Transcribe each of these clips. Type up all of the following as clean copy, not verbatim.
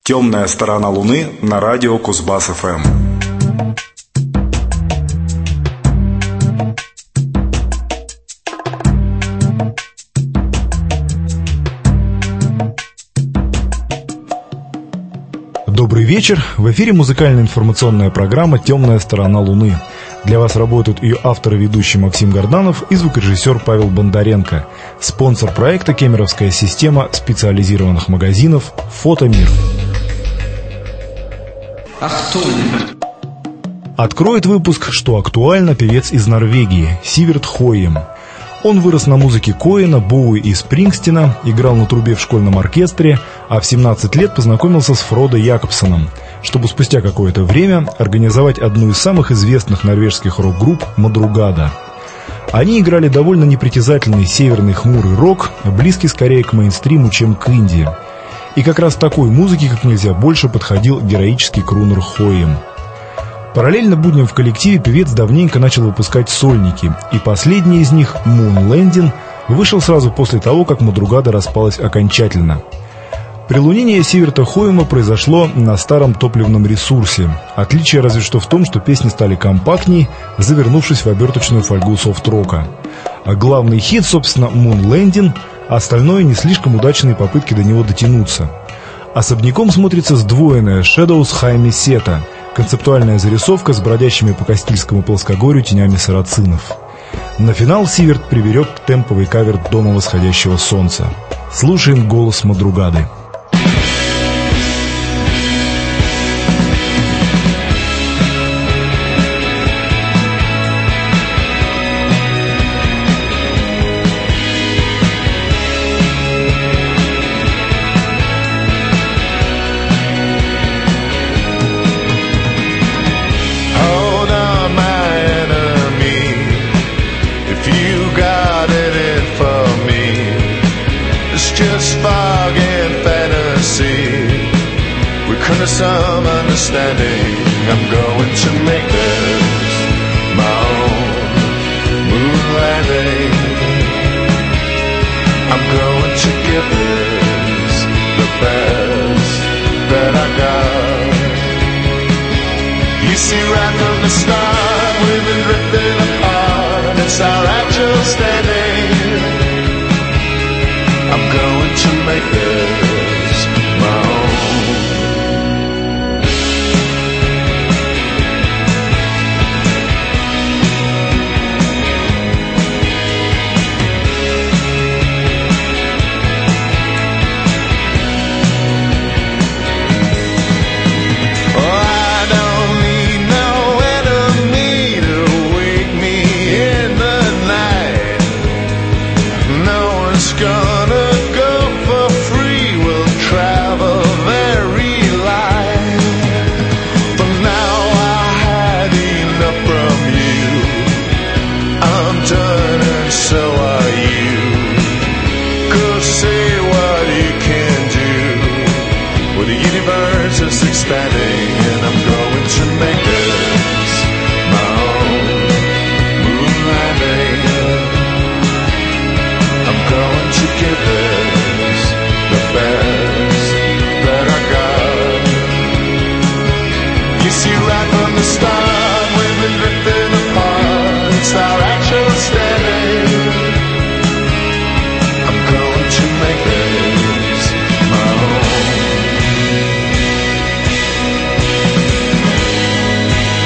Темная сторона Луны на радио Кузбасс-ФМ. Добрый вечер. В эфире музыкально-информационная программа «Темная сторона Луны». Для вас работают ее автор и ведущий Максим Горданов и звукорежиссер Павел Бондаренко. Спонсор проекта — кемеровская система специализированных магазинов «Фотомир». Откроет выпуск «Что актуально» певец из Норвегии Сиверт Хоем. Он вырос на музыке Коэна, Боуи и Спрингстина, играл на трубе в школьном оркестре, а в 17 лет познакомился с Фродо Якобсоном, чтобы спустя какое-то время организовать одну из самых известных норвежских рок-групп «Мадругада». Они играли довольно непритязательный северный хмурый рок, близкий скорее к мейнстриму, чем к инди. И как раз такой музыке как нельзя больше подходил героический крунер Хоем. Параллельно будням в коллективе певец давненько начал выпускать сольники, и последний из них, Moon Landing, вышел сразу после того, как Мадругада распалась окончательно. Прилунение Сиверта Хоема произошло на старом топливном ресурсе. Отличие разве что в том, что песни стали компактней, завернувшись в оберточную фольгу софт-рока. А главный хит, собственно, Moon Landing, а остальное не слишком удачные попытки до него дотянуться. Особняком смотрится сдвоенная Shadows Хайми Сета, концептуальная зарисовка с бродящими по Кастильскому плоскогорью тенями сарацинов. На финал Сиверт приберег темповый кавер «Дома восходящего солнца». Слушаем голос Мадругады. Some understanding, I'm going to make this my own moon landing. I'm going to give this the best that I got. You see, right from the start, we've been drifting apart. It's our actual standing. I'm going to make this my own. Expanding, and I'm going to make this my own moon landing. I'm going to give this the best that I got. You see, right from the start, we've been drifting apart. It's our actual standing. I'm going to make this my own.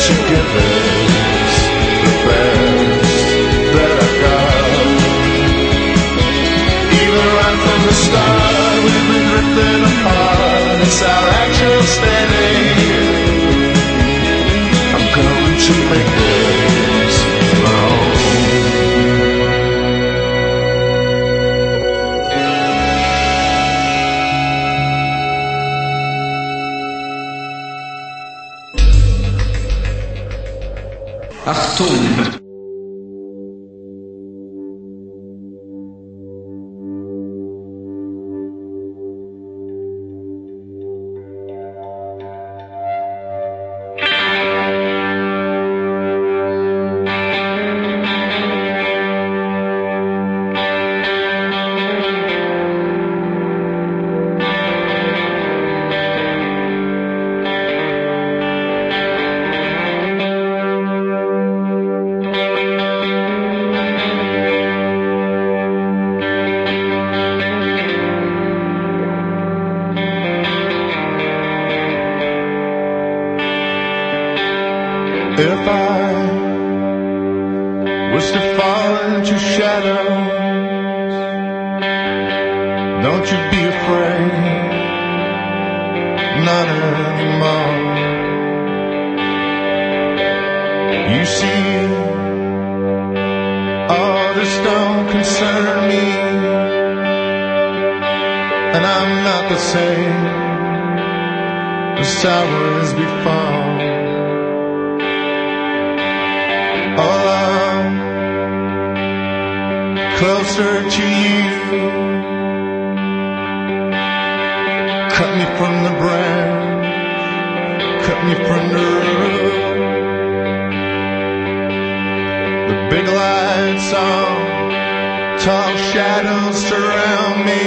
you give us the best that I got? Even right from the start, we've been drifting apart. It's our actual standing. I'm going to make this my own. Achtung! If I was to fall into shadows, don't you be afraid, not anymore. You see, all this don't concern me, and I'm not the same as I was before. Oh, I'm closer to you. Cut me from the branch, cut me from the root. The big lights on, tall shadows surround me.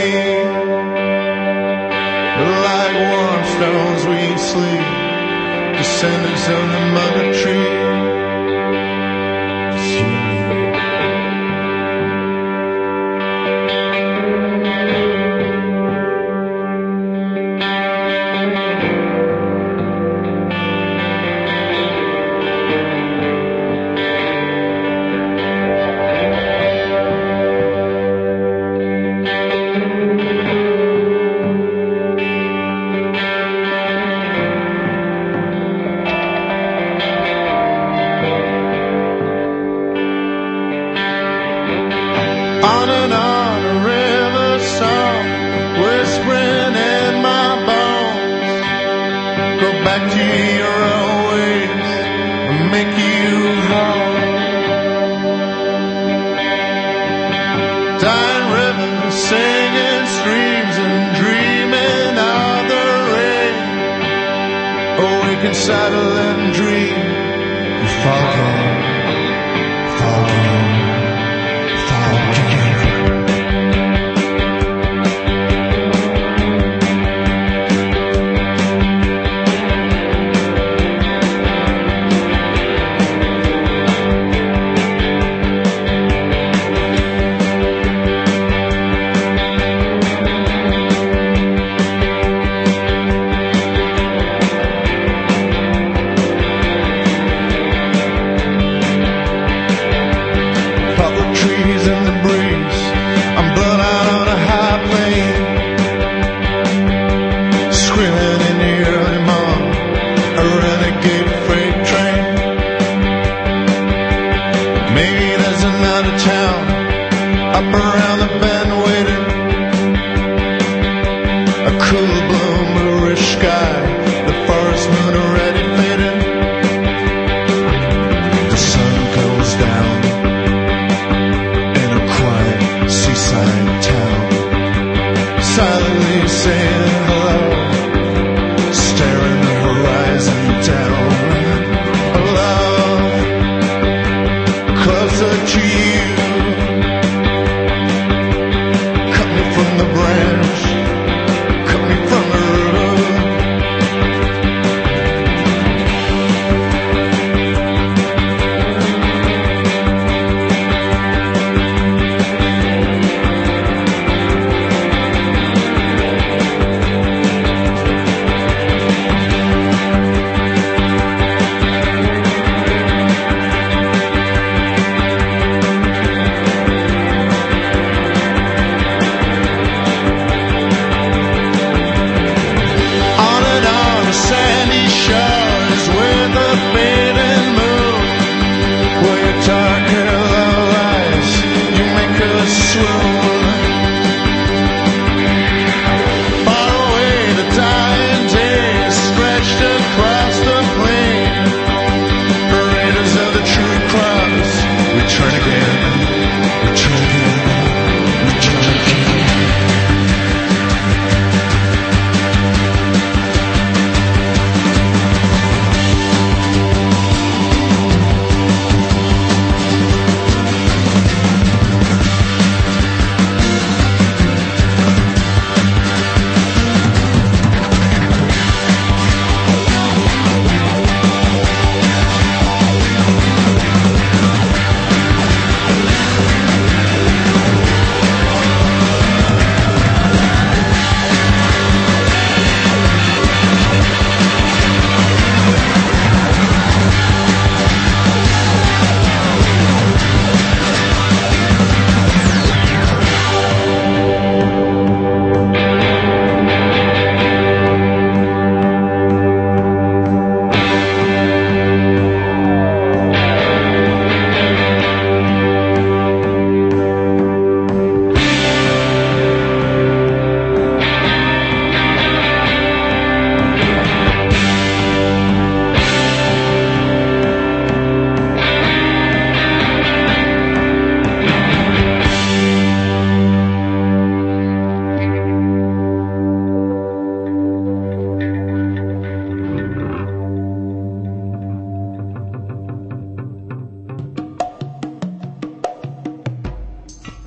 Like warm stones we sleep, descendants of the mother tree. On and on, a river song, whispering in my bones. Go back to your own ways and make you whole. Dying rivers, singing streams and dreaming of the rain. Awake inside a little dream, you fall on, fall on.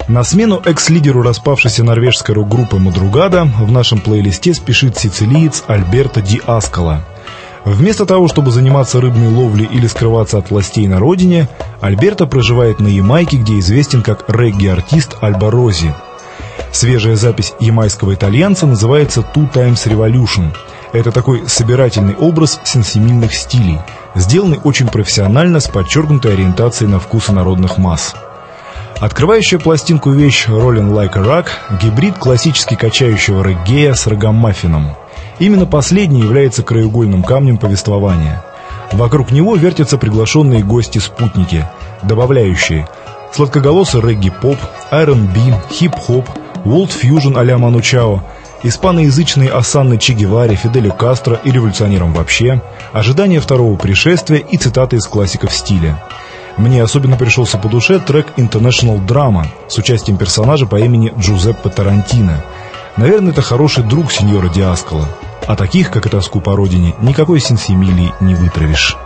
На смену экс-лидеру распавшейся норвежской рок-группы Madrugada в нашем плейлисте спешит сицилиец Альберто Ди Аскола. Вместо того, чтобы заниматься рыбной ловлей или скрываться от властей на родине, Альберто проживает на Ямайке, где известен как регги-артист Альба Рози. Свежая запись ямайского итальянца называется «Two Times Revolution». Это такой собирательный образ сенсимильных стилей, сделанный очень профессионально, с подчеркнутой ориентацией на вкусы народных масс. Открывающая пластинку вещь «Rollin' Like a Rock» — гибрид классически качающего реггея с рагамаффином. Именно последний является краеугольным камнем повествования. Вокруг него вертятся приглашенные гости-спутники, добавляющие сладкоголосый регги-поп, R&B, хип-хоп, волд-фьюжн а-ля Ману Чао, испаноязычные осанны Че Геваре, Фиделю Кастро и революционерам вообще, ожидание второго пришествия и цитаты из классиков стиля. Мне особенно пришелся по душе трек International Drama с участием персонажа по имени Джузеппе Тарантино. Наверное, это хороший друг сеньора Ди Аскола. А таких, как и тоску по родине, никакой сенсимилии не вытравишь.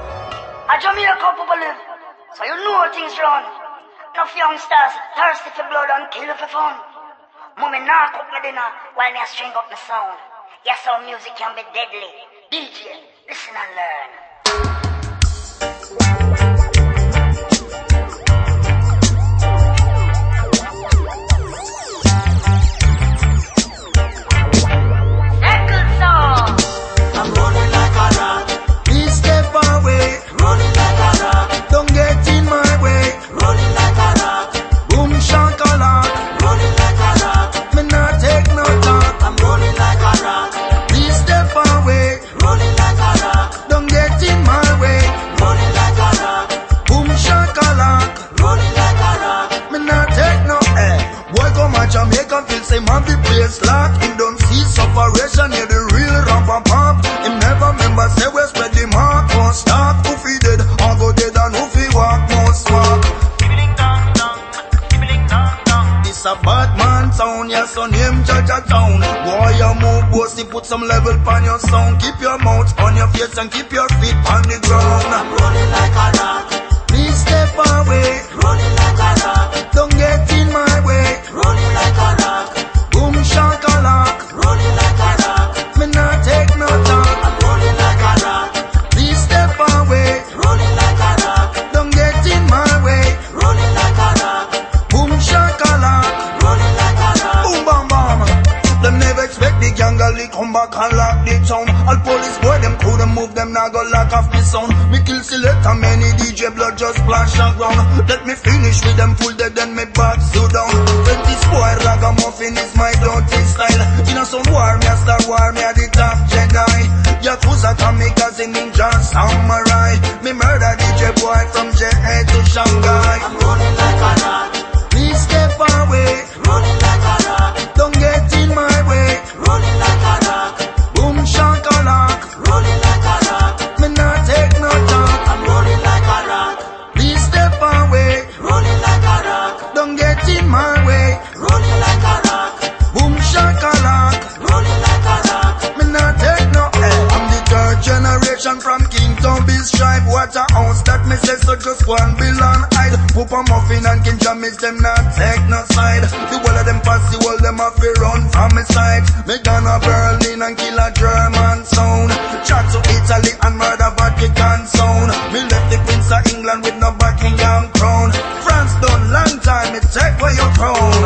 Put some level on your sound. Keep your mouth on your face and keep your feet on the ground. I'm rolling like a rock. Please step away. Rolling like a rock. Don't get in my way. Rolling like a rock. Boom shakalak. Rolling like a rock. Me not take no talk. I'm rolling like a rock. Please step away. Rolling like a rock. Don't get in my way. Rolling like a rock. Boom shakalak. Rolling like a rock. Boom bam bam. Them never expect the gangali come back and lock the town. All police boy them couldn't move them, now go lock off the sound. Me kill selector, many DJ blood just splash on ground. Let me finish with them full dead, then me back so down. When this boy ragamuffin is my dirty style. In a some war, me a star war, me a the top Jedi. Yakuza kamikaze ninja samurai. Me murder DJ boy from JA to Shanghai. I'm rolling like a rock. Please step away. Rolling like a rock. Don't get in my way. Rolling like a rock. Boom shakalak. Rolling like a rock. Me not take no talk. I'm rolling like a rock. Please step away. Rolling like a rock. Don't get in my way. Rolling like a rock. Boom shakalak. Rolling like a rock. Me not take no L. I'm the third generation from Kington Biz tribe. Waterhouse that me say so just one bill on hide. Poopa Muffin and King Jamis them not take no side. The whole of them pass the whole them have to run from my side. Me gonna Berlin and kill a German sound. Chat to Italy and murder Vatican sound. Me left the Prince of England with no Buckingham crown. France done long time, me take away your crown.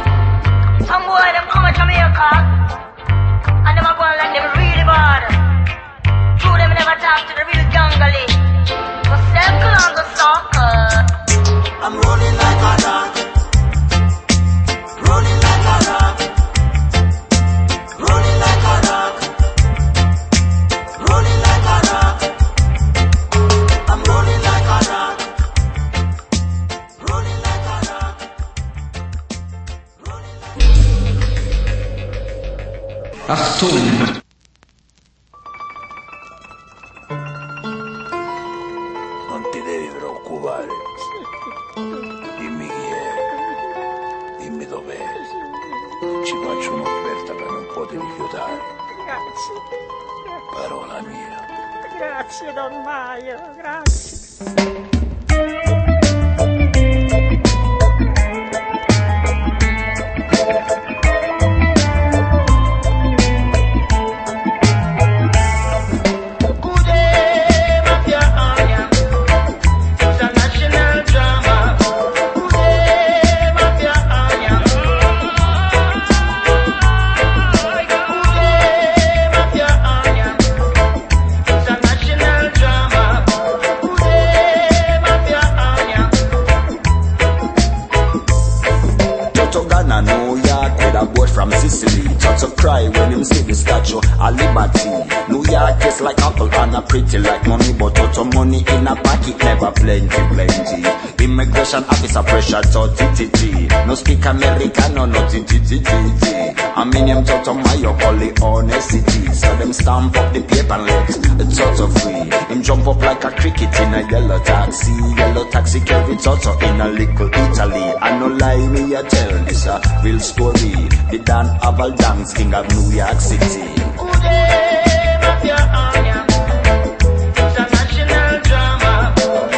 Some boy them come to Jamaica and them a go like them really bad. True them never talk to the real gangali. Go circle and go circle. I'm rolling like a rock. Rolling like a rock. Rolling like a rock. Rolling like a rock. I'm rolling like a rock. Rolling like a rock. Rolling like a rock. Achtung! Non ti devi preoccupare. Dimmi chi è. Dimmi dov'è. Ci faccio un'offerta che non puoi rifiutare. Grazie. Parola mia. Grazie Don Maio, grazie. and a pretty like money, but out of money in a pocket never plenty. Immigration officer pressure to TTT. No speak American, no TTT. I mean him to my call it honesty. So them stamp up the paper and let Toto free. Him jump up like a cricket in a yellow taxi carry Toto in a little Italy. I no lie me I tell this a real story. The Dan Aval Dance King of New York City. International drama.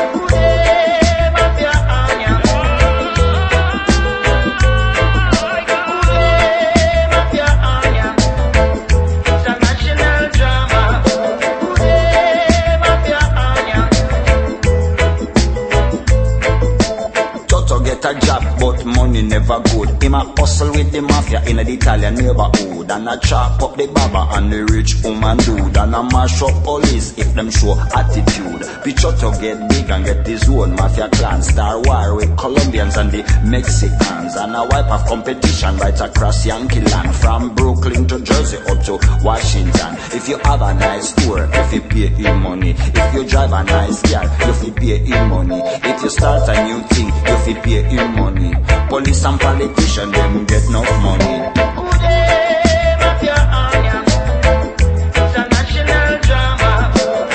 A job, but money never good. Him a hustle with the mafia in the Italian neighborhood, and a chop up the baba and the rich woman dude, and a mash up police if them show attitude. Picture to get big and get his own mafia clan, star war with Colombians and the Mexicans, and a wipe of competition right across Yankee land, from Brooklyn to Jersey up to Washington. If you have a nice tour, if you pay in money. If you drive a nice car, you pay in money. If you start a new thing, you pay in money. Police and politicians, them get enough money. International drama.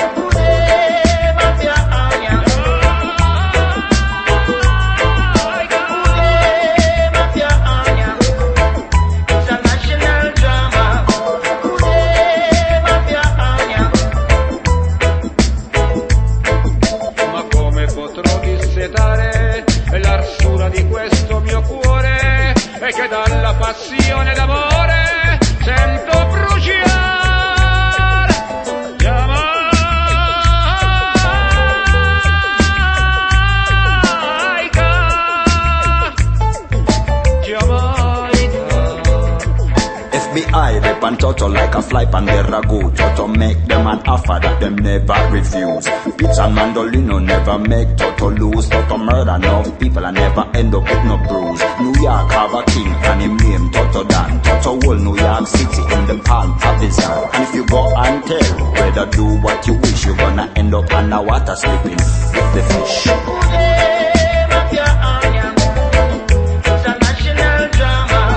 International drama. Ma come potrò dissetare l'arsura di questo mio cuore, e che dalla passione d'amore sento bruciare FBI, they pan Toto like a fly pan their ragu. Toto make them an offer that them never refuse. Pizza and mandolino never make Toto lose. Toto murder enough people and never end up with no bruise. New York have a king and him name Toto Dan. Toto whole New York City in the palm of his hand. And if you go and tell, whether do what you wish, you're gonna end up underwater sleeping with the fish. International drama.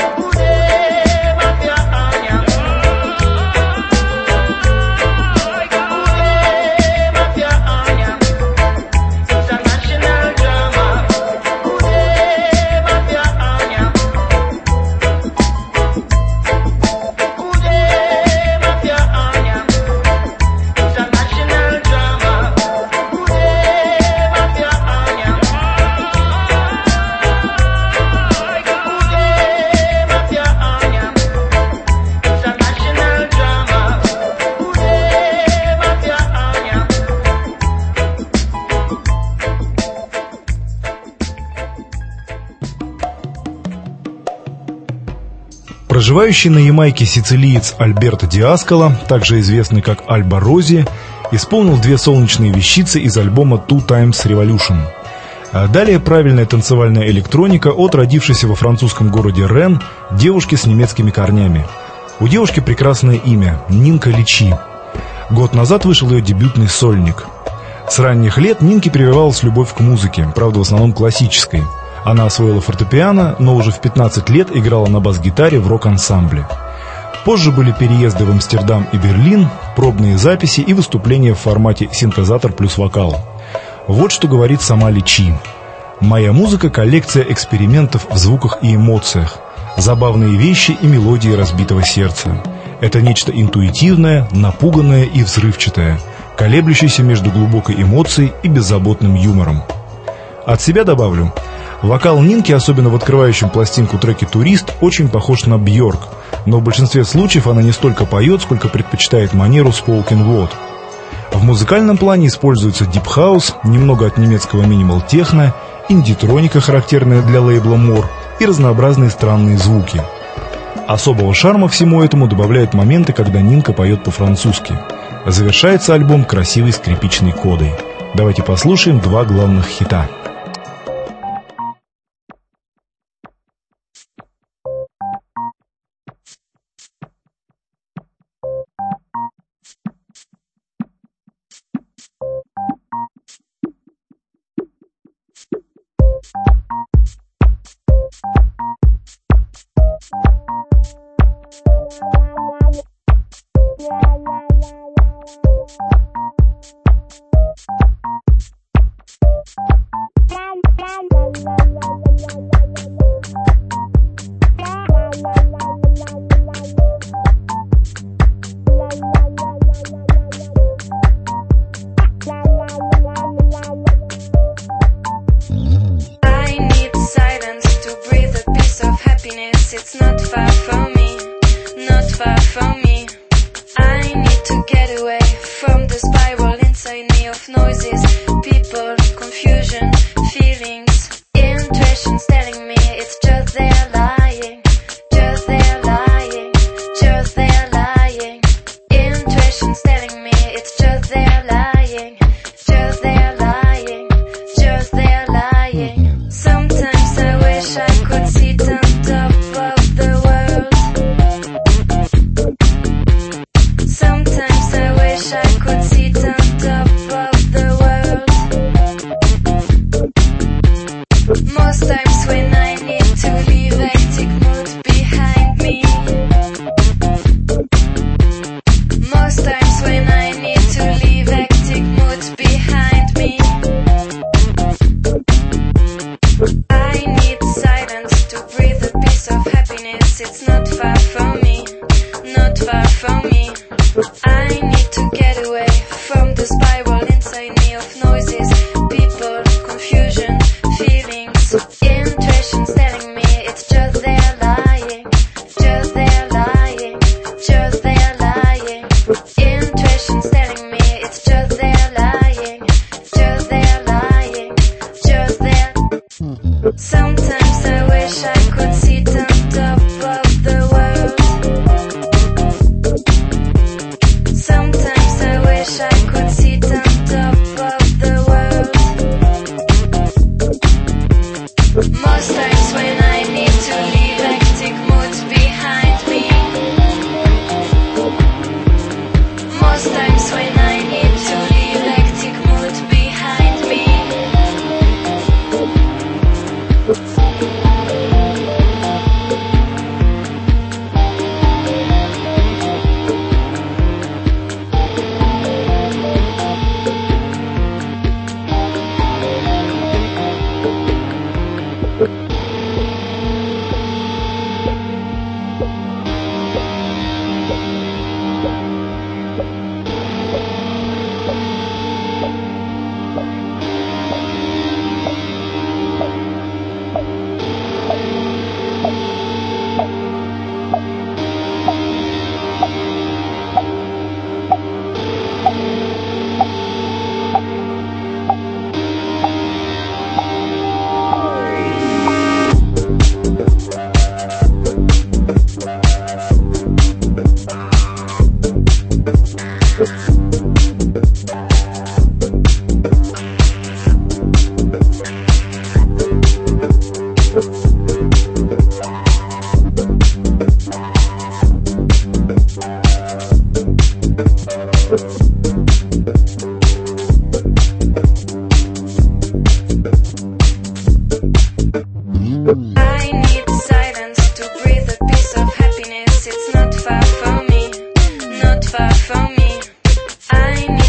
Проживающий на Ямайке сицилиец Альберто Диаскола, также известный как Альба Рози, исполнил две солнечные вещицы из альбома Two Times Revolution. Далее правильная танцевальная электроника от родившейся во французском городе Рен девушки с немецкими корнями. У девушки прекрасное имя – Нинка Личи. Год назад вышел ее дебютный сольник. С ранних лет Нинке прививалась любовь к музыке, правда в основном классической. Она освоила фортепиано, но уже в 15 лет играла на бас-гитаре в рок-ансамбле. Позже были переезды в Амстердам и Берлин, пробные записи и выступления в формате синтезатор плюс вокал. Вот что говорит сама Личи. «Моя музыка – коллекция экспериментов в звуках и эмоциях, забавные вещи и мелодии разбитого сердца. Это нечто интуитивное, напуганное и взрывчатое, колеблющееся между глубокой эмоцией и беззаботным юмором». От себя добавлю – вокал Нинки, особенно в открывающем пластинку треке «Турист», очень похож на Бьорк, но в большинстве случаев она не столько поет, сколько предпочитает манеру spoken word. В музыкальном плане используется дип-хаус, немного от немецкого минимал-техно, инди-троника, характерная для лейбла More, и разнообразные странные звуки. Особого шарма всему этому добавляют моменты, когда Нинка поет по-французски. Завершается альбом красивой скрипичной кодой. Давайте послушаем два главных хита. of noises, people, confusion, feelings. Intuition's telling me it's just they're lying, just they're lying, just they're lying. Intuition's telling me it's just they're lying, just they're lying, just they're lying. Sometimes I wish I could sit on top of the world. Sometimes I wish I could sit on top of the world. Most times when I need to leave hectic mood behind me. Most times when I need to leave hectic mood behind me. I need silence to breathe a piece of happiness. It's not far from me, not far from me. I need to get away from the spiral inside me of noises, people, confusion, feelings. Intuition's telling me it's just they're lying, just they're lying, just they're lying. Intuition's telling me it's just they're lying, just they're lying, just they're. Sometimes I wish I could sit on top of the world. Sometimes I wish I could sit on top of the world. Most times when I need to leave hectic mood behind me. Most times when I need to leave hectic mood behind me. I need silence to breathe a piece of happiness. It's not far from me, not far from me. I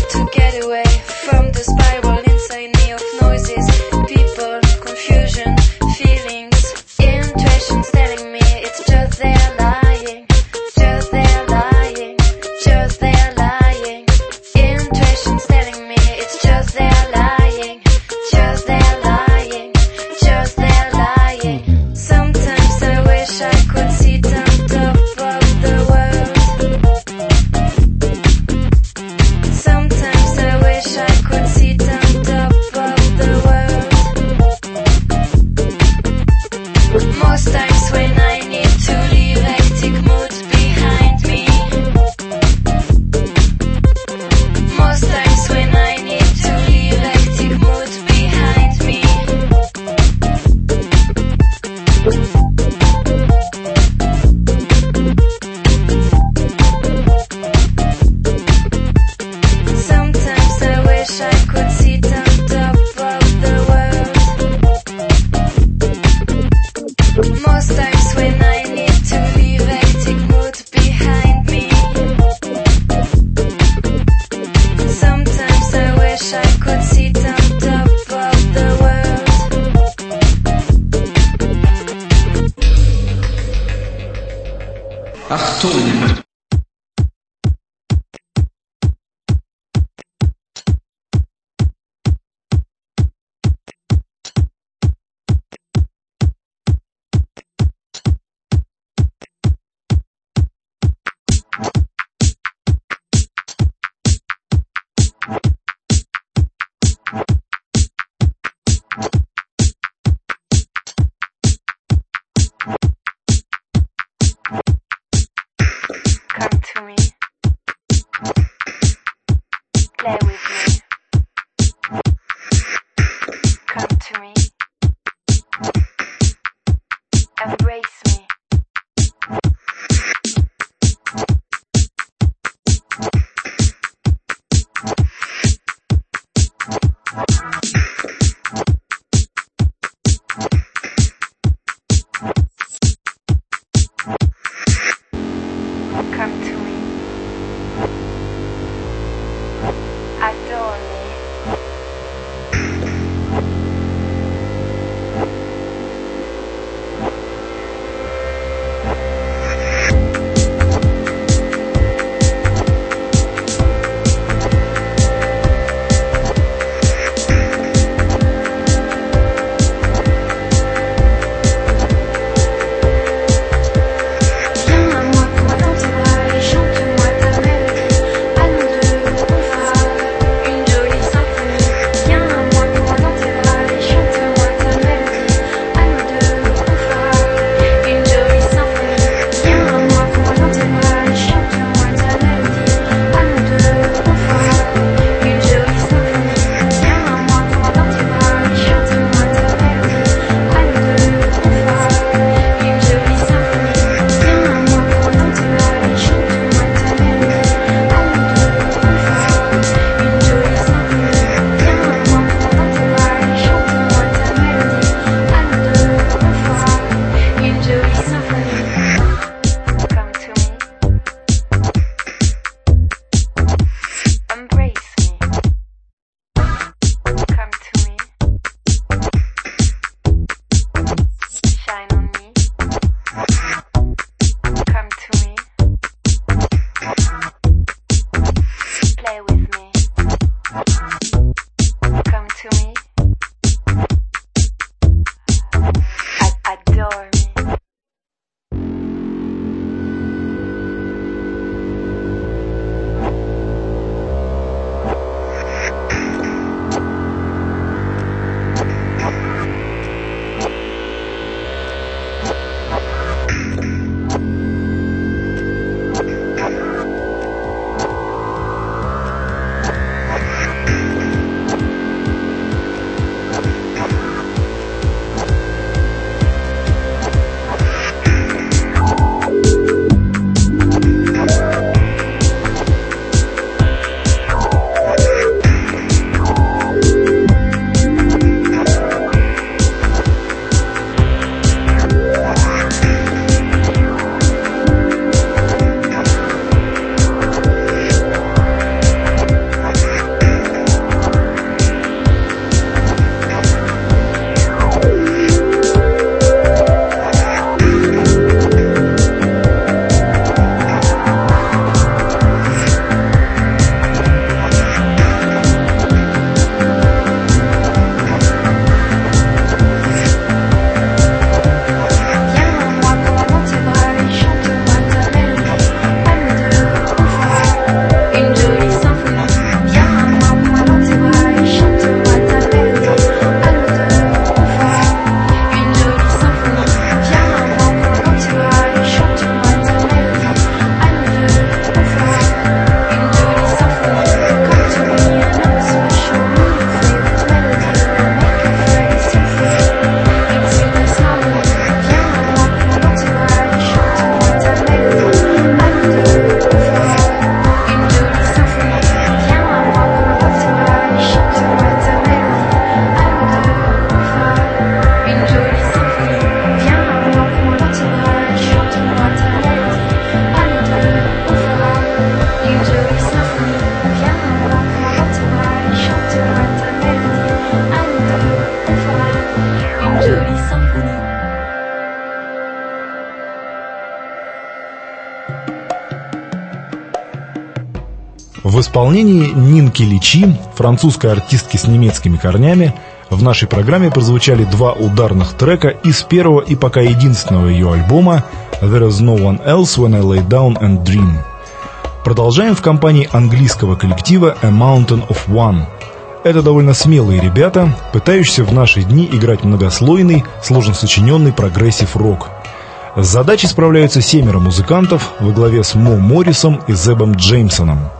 В исполнении Нинки Личи, французской артистки с немецкими корнями, в нашей программе прозвучали два ударных трека из первого и пока единственного ее альбома «There is no one else when I lay down and dream». Продолжаем в компании английского коллектива A Mountain of One. Это довольно смелые ребята, пытающиеся в наши дни играть многослойный, сложно сочиненный прогрессив-рок. С задачей справляются 7 музыкантов во главе с Мо Моррисом и Зебом Джеймсоном.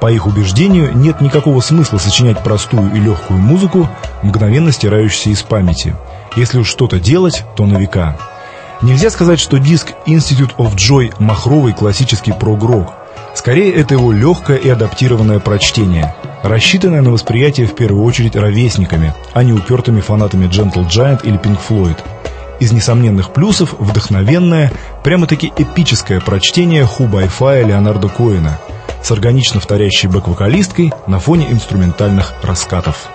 По их убеждению, нет никакого смысла сочинять простую и легкую музыку, мгновенно стирающуюся из памяти. Если уж что-то делать, то на века. Нельзя сказать, что диск Institute of Joy махровый классический прог-рок. Скорее, это его легкое и адаптированное прочтение, рассчитанное на восприятие в первую очередь ровесниками, а не упертыми фанатами Gentle Giant или Pink Floyd. Из несомненных плюсов вдохновенное, прямо-таки эпическое прочтение Who by Fire Леонарда Коэна с органично вторящей бэк-вокалисткой на фоне инструментальных раскатов.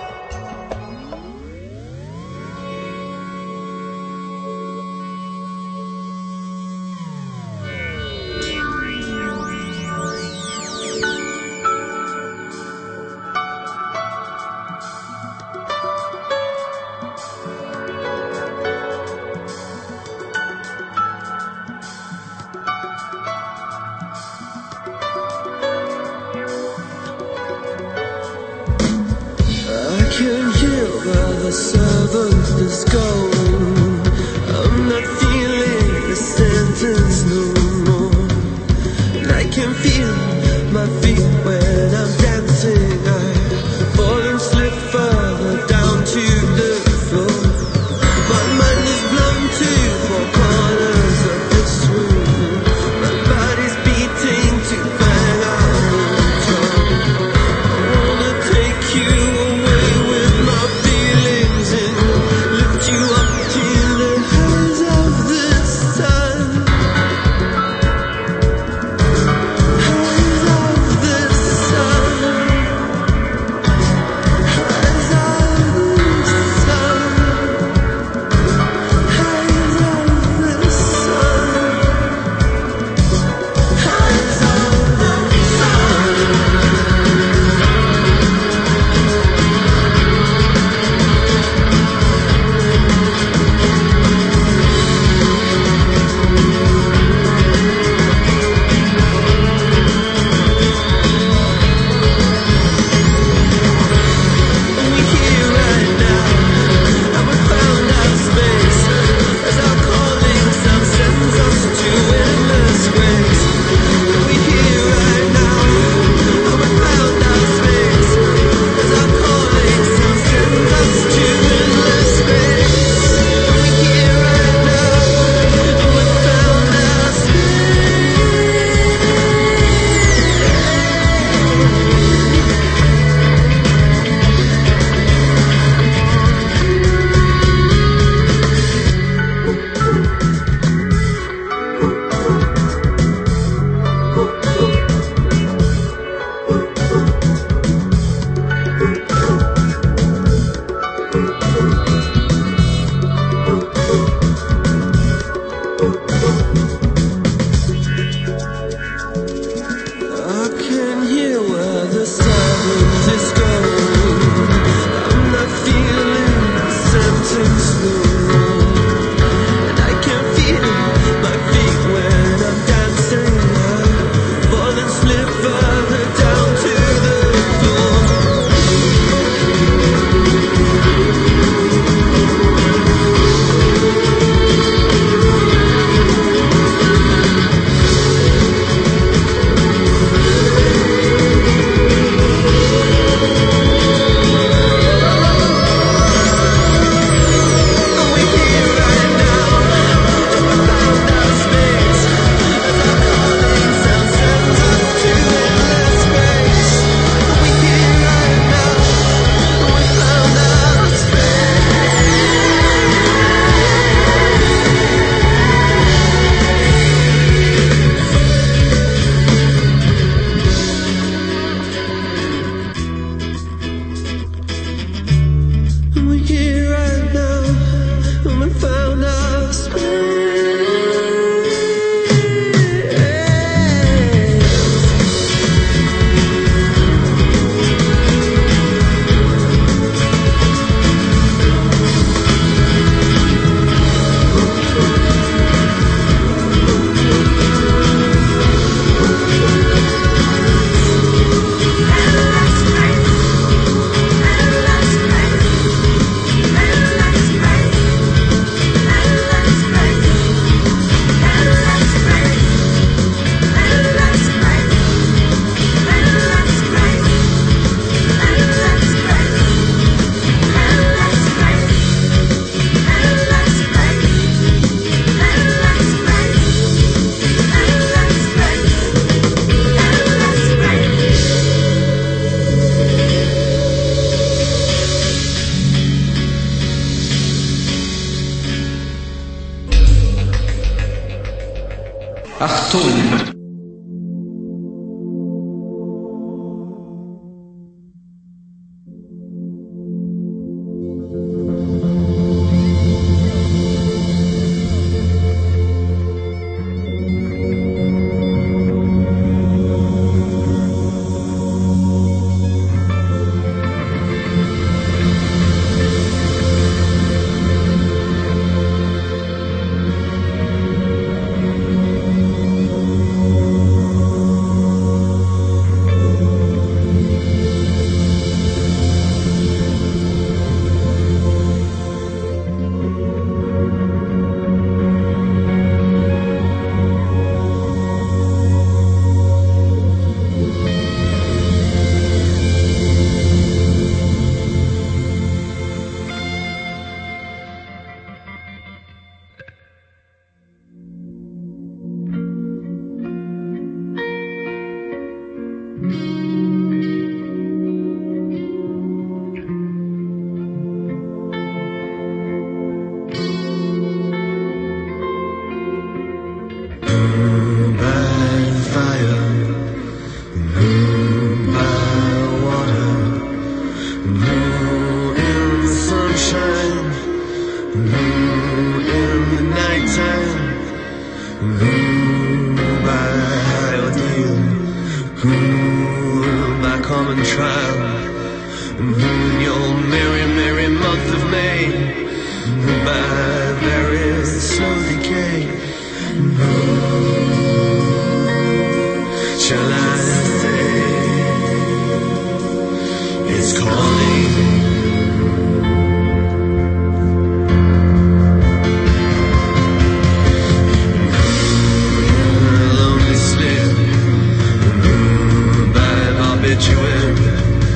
Achtung!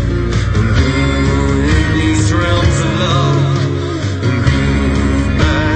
These realms of love, by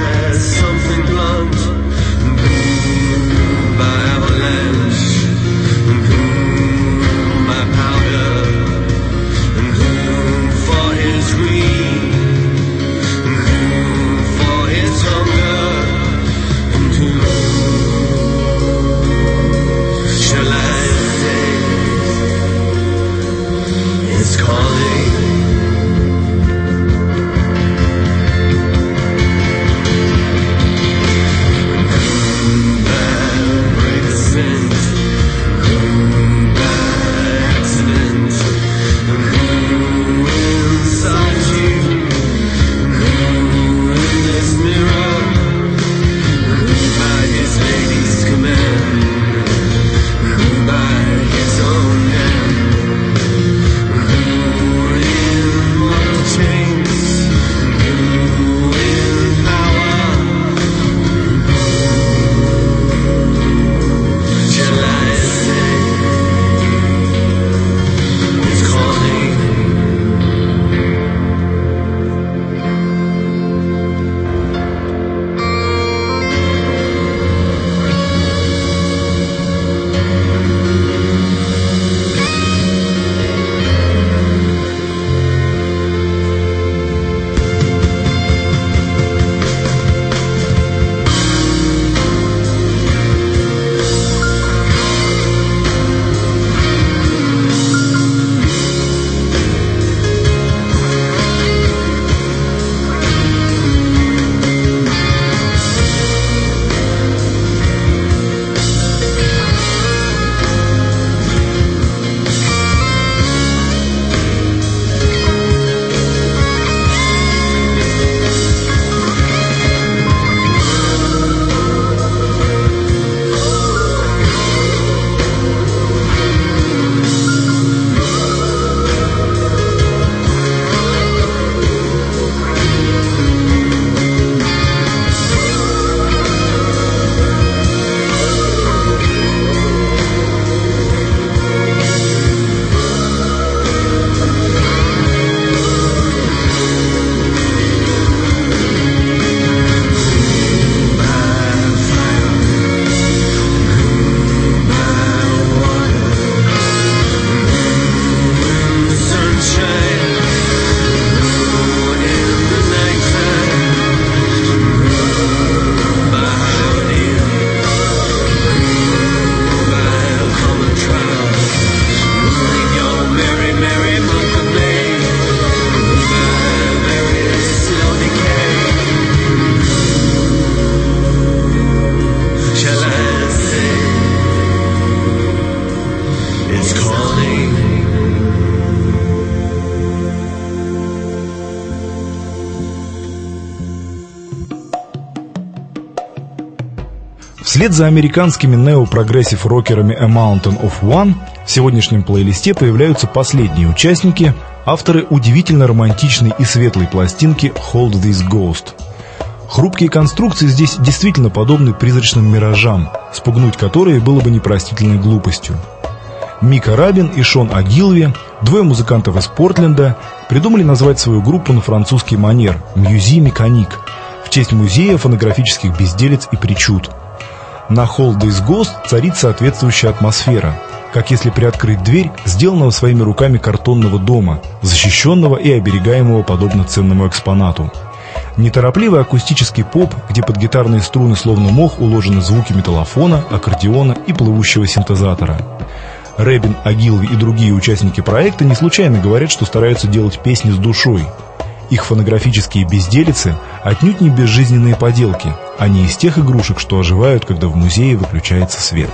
Вслед за американскими нео-прогрессив рокерами A Mountain of One в сегодняшнем плейлисте появляются последние участники, авторы удивительно романтичной и светлой пластинки Hold This Ghost. Хрупкие конструкции здесь действительно подобны призрачным миражам, спугнуть которые было бы непростительной глупостью. Мика Рабин и Шон Агилви, двое музыкантов из Портленда, придумали назвать свою группу на французский манер «Мюзи Меканик» в честь музея фонографических безделиц и причуд. На Hold This Ghost царит соответствующая атмосфера, как если приоткрыть дверь сделанного своими руками картонного дома, защищенного и оберегаемого подобно ценному экспонату. Неторопливый акустический поп, где под гитарные струны словно мох уложены звуки металлофона, аккордеона и плывущего синтезатора. Рабин, Агилви и другие участники проекта не случайно говорят, что стараются делать песни с душой. Их фонографические безделицы отнюдь не безжизненные поделки, а не из тех игрушек, что оживают, когда в музее выключается свет.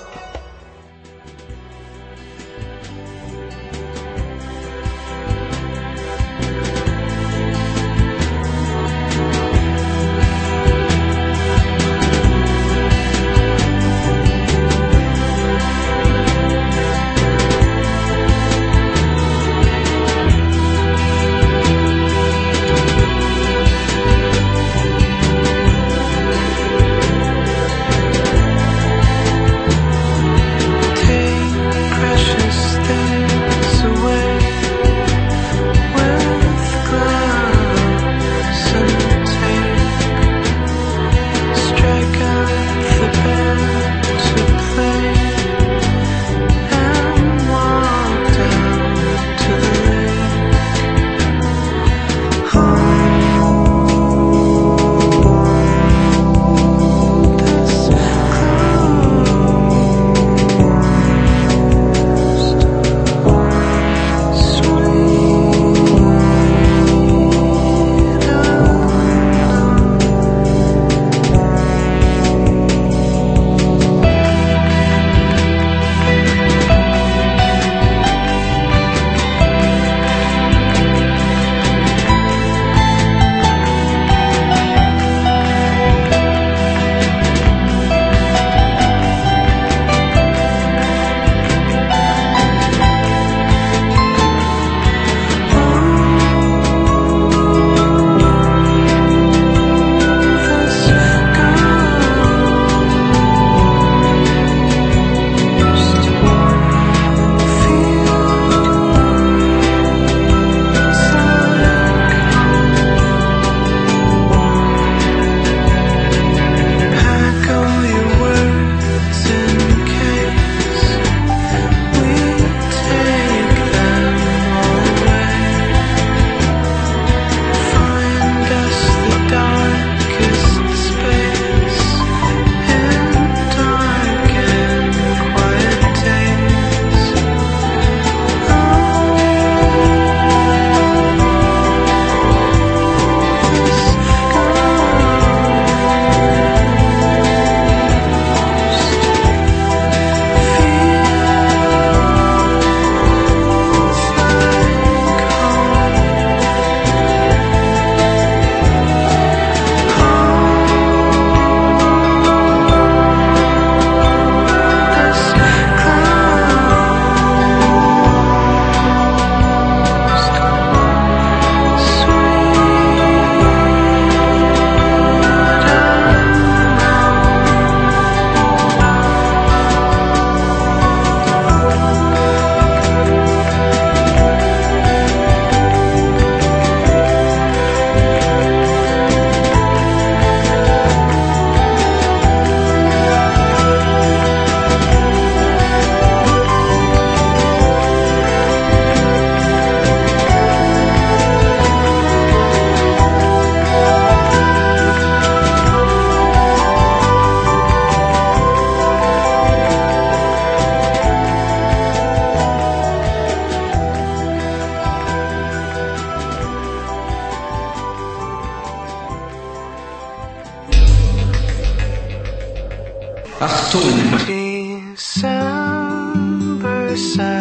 December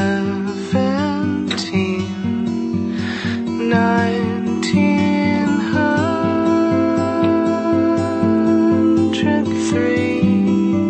17, 1903.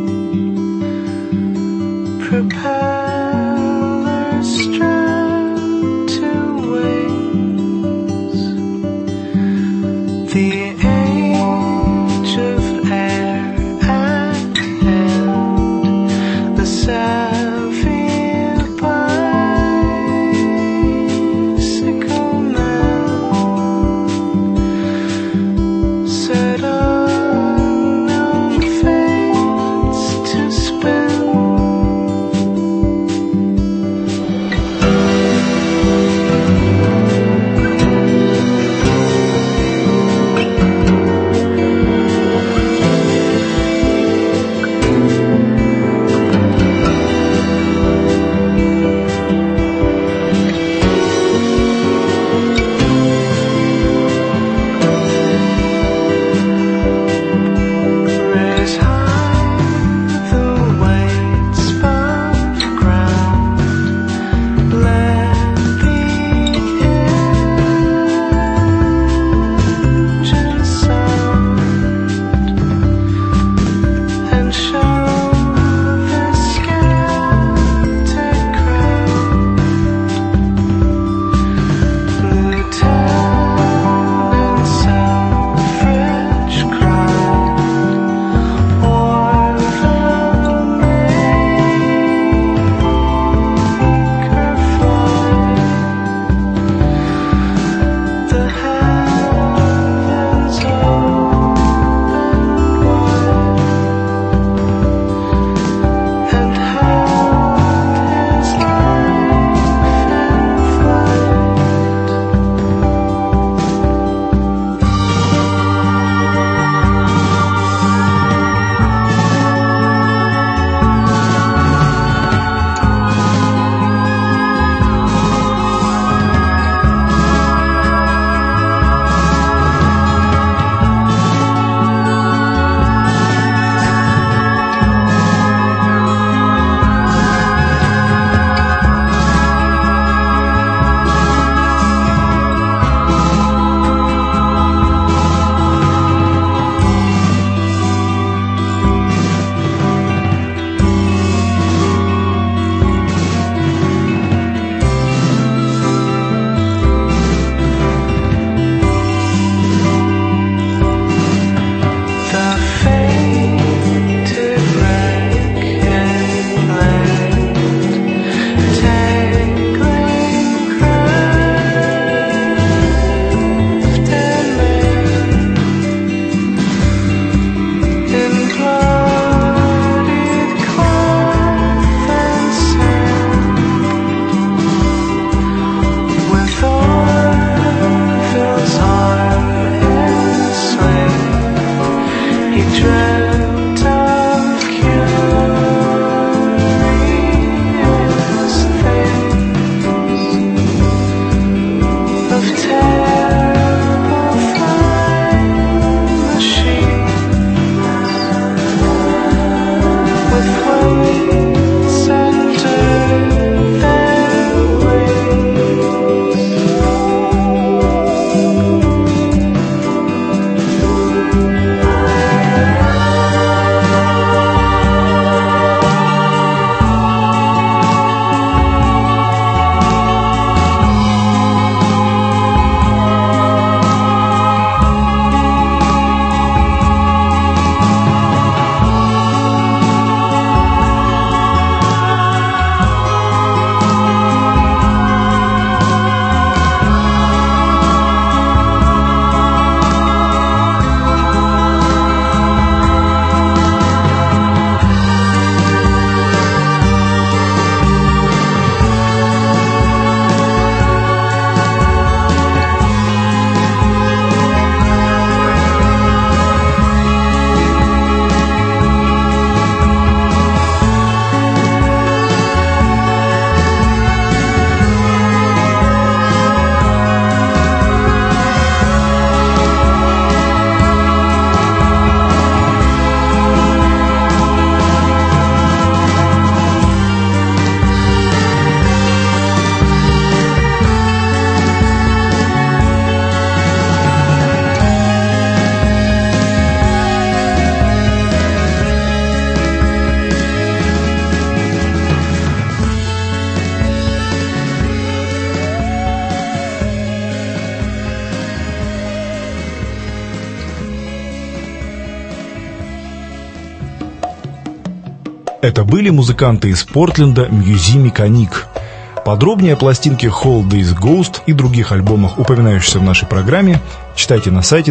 Это были музыканты из Портленда Мьюзи Механик. Подробнее о пластинке Whole Days Ghost и других альбомах, упоминающихся в нашей программе, читайте на сайте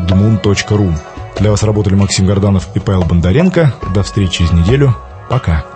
www.themoon.ru. Для вас работали Максим Горданов и Павел Бондаренко. До встречи через неделю. Пока.